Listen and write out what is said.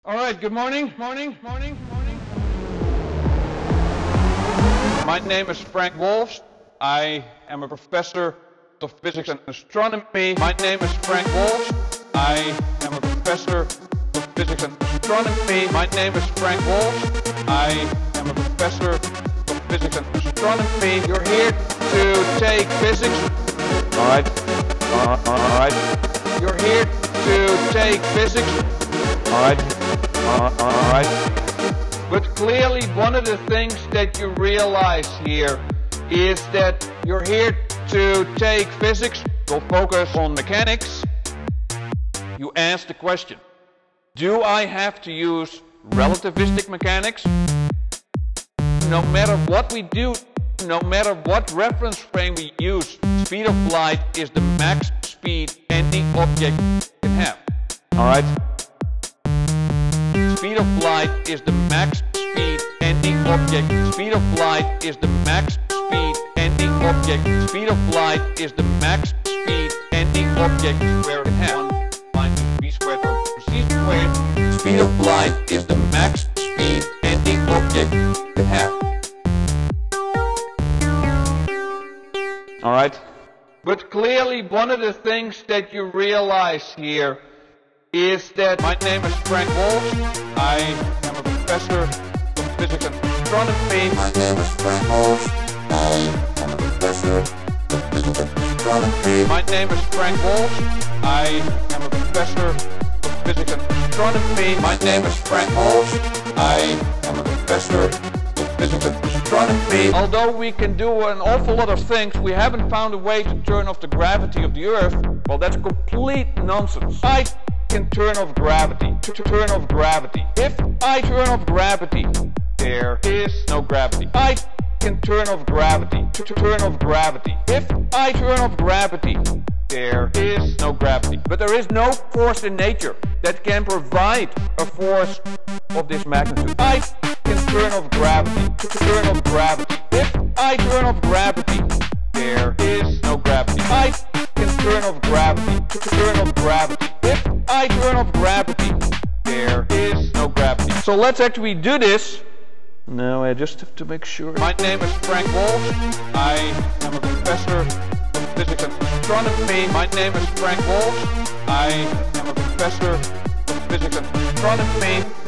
All right, good morning. My name is Frank Wolfs. I am a professor of physics and astronomy. My name is Frank Wolfs. I am a professor of physics and astronomy. My name is Frank Wolfs. I am a professor of physics and astronomy. You're here to take physics. All right. You're here to take physics. All right. But clearly one of the things that you realize here is that you're here to take physics, go focus on mechanics. You ask the question, do I have to use relativistic mechanics? No matter what we do, no matter what reference frame we use, speed of light is the max speed any object can have. Alright? Speed of light is the max speed any object. Speed of light is the max speed any object. Speed of light is the max speed any object where it can have. Minus v squared over c squared. Speed of light is the max speed any object can have. Alright? But clearly one of the things that you realize here is that my name is Frank Wolfs. I am a professor of physics and astronomy. My name is Frank Wolfs. I am a professor of physics and astronomy. My name is Frank Wolfs. I am a professor of physics and astronomy. My name is Frank Wolfs. I am a professor of physics and astronomy. Although we can do an awful lot of things, we haven't found a way to turn off the gravity of the Earth. Well, that's complete nonsense. I can turn off gravity. Turn off gravity. If I turn off gravity, there is no gravity. I can turn off gravity. Turn off gravity. If I turn off gravity, there is no gravity. But there is no force in nature that can provide a force of this magnitude. I can turn off gravity. Turn off gravity. If I turn off gravity, there is no gravity. I can turn off gravity. Turn off gravity. If I turn off gravity, there is no gravity. So let's actually do this. Now I just have to make sure. My name is Frank Wolfs. I am a professor of physics and astronomy. My name is Frank Wolfs. I am a professor of physics and astronomy.